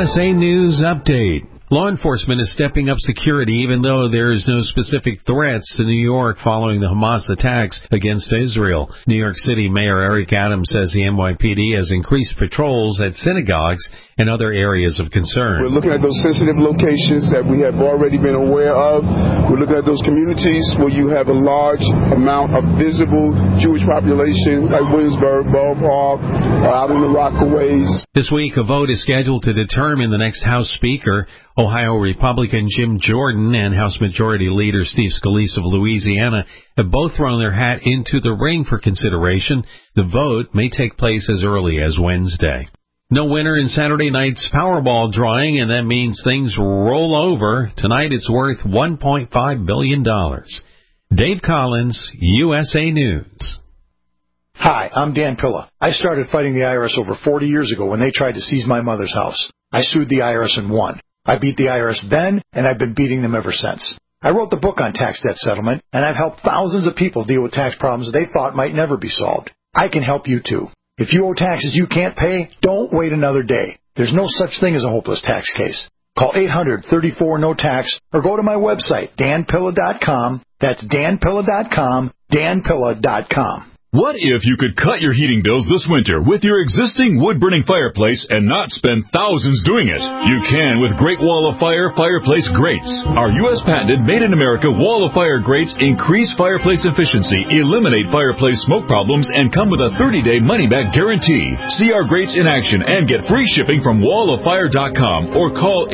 USA News Update. Law enforcement is stepping up security even though there is no specific threats to New York following the Hamas attacks against Israel. New York City Mayor Eric Adams says the NYPD has increased patrols at synagogues and other areas of concern. We're looking at those sensitive locations that we have already been aware of. We're looking at those communities where you have a large amount of visible Jewish population, like Williamsburg, Ballpark, out in the Rockaways. This week, a vote is scheduled to determine the next House Speaker. Ohio Republican Jim Jordan and House Majority Leader Steve Scalise of Louisiana have both thrown their hat into the ring for consideration. The vote may take place as early as Wednesday. No winner in Saturday night's Powerball drawing, and that means things roll over. Tonight it's worth $1.5 billion. Dave Collins, USA News. Hi, I'm Dan Pilla. I started fighting the IRS over 40 years ago when they tried to seize my mother's house. I sued the IRS and won. I beat the IRS then, and I've been beating them ever since. I wrote the book on tax debt settlement, and I've helped thousands of people deal with tax problems they thought might never be solved. I can help you too. If you owe taxes you can't pay, don't wait another day. There's no such thing as a hopeless tax case. Call 800-34-NO-TAX or go to my website, danpilla.com. That's danpilla.com, danpilla.com. What if you could cut your heating bills this winter with your existing wood-burning fireplace and not spend thousands doing it? You can with Great Wall of Fire fireplace grates. Our U.S. patented made-in-America Wall of Fire grates increase fireplace efficiency, eliminate fireplace smoke problems, and come with a 30-day money-back guarantee. See our grates in action and get free shipping from walloffire.com or call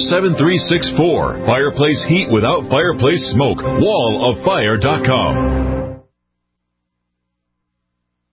800-274-7364. Fireplace heat without fireplace smoke. walloffire.com.